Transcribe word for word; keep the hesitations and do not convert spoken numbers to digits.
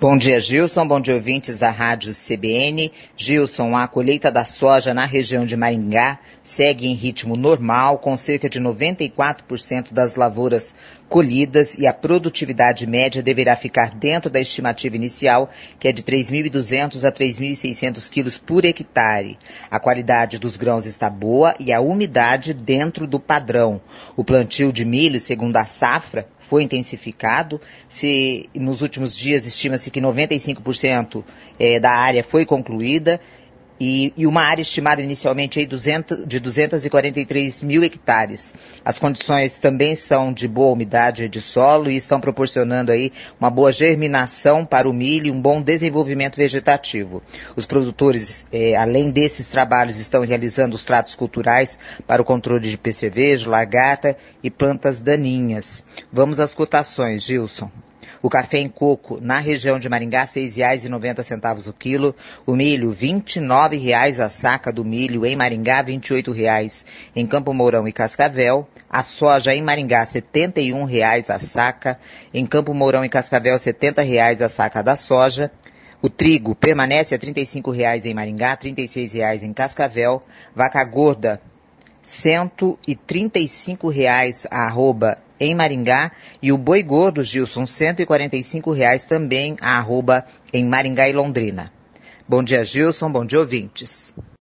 Bom dia, Gilson. Bom dia, ouvintes da Rádio C B N. Gilson, a colheita da soja na região de Maringá segue em ritmo normal, com cerca de noventa e quatro por cento das lavouras colhidas, e a produtividade média deverá ficar dentro da estimativa inicial, que é de três mil e duzentos a três mil e seiscentos quilos por hectare. A qualidade dos grãos está boa e a umidade dentro do padrão. O plantio de milho, segundo a safra, foi intensificado. Se nos últimos dias estima-se que noventa e cinco por cento é, da área foi concluída, e, e uma área estimada inicialmente aí duzentos, de duzentos e quarenta e três mil hectares. As condições também são de boa umidade de solo e estão proporcionando aí uma boa germinação para o milho e um bom desenvolvimento vegetativo. Os produtores, é, além desses trabalhos, estão realizando os tratos culturais para o controle de percevejo, lagarta e plantas daninhas. Vamos às cotações, Gilson. O café em coco na região de Maringá, seis reais e noventa centavos o quilo. O milho, vinte e nove reais a saca do milho em Maringá, vinte e oito reais em Campo Mourão e Cascavel. A soja em Maringá, setenta e um reais a saca. Em Campo Mourão e Cascavel, setenta reais a saca da soja. O trigo permanece a trinta e cinco reais em Maringá, trinta e seis reais em Cascavel. Vaca gorda, cento e trinta e cinco reais a arroba em Maringá, e o boi gordo, Gilson, cento e quarenta e cinco reais também a arroba em Maringá e Londrina. Bom dia, Gilson. Bom dia, ouvintes.